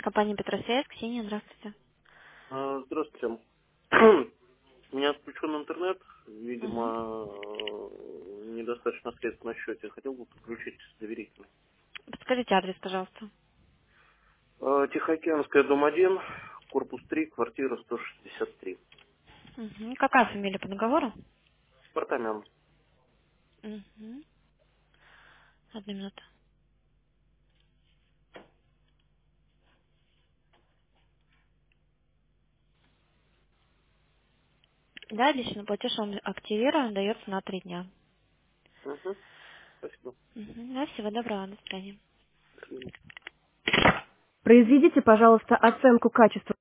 Компания Петросвязь, Ксения, здравствуйте. Здравствуйте. У меня отключен интернет. Угу. Видимо, недостаточно средств на счете. Хотел бы подключить доверительно. Подскажите адрес, пожалуйста. Тихоокеанская, дом 1, корпус 3, квартира 163. Угу. Какая фамилия по договору? Спартамян. Угу. Одну минуту. Да, личный платеж он активирован, дается на 3 дня. Угу. Спасибо. Угу. Да, всего доброго, до свидания. До свидания. Произведите, пожалуйста, оценку качества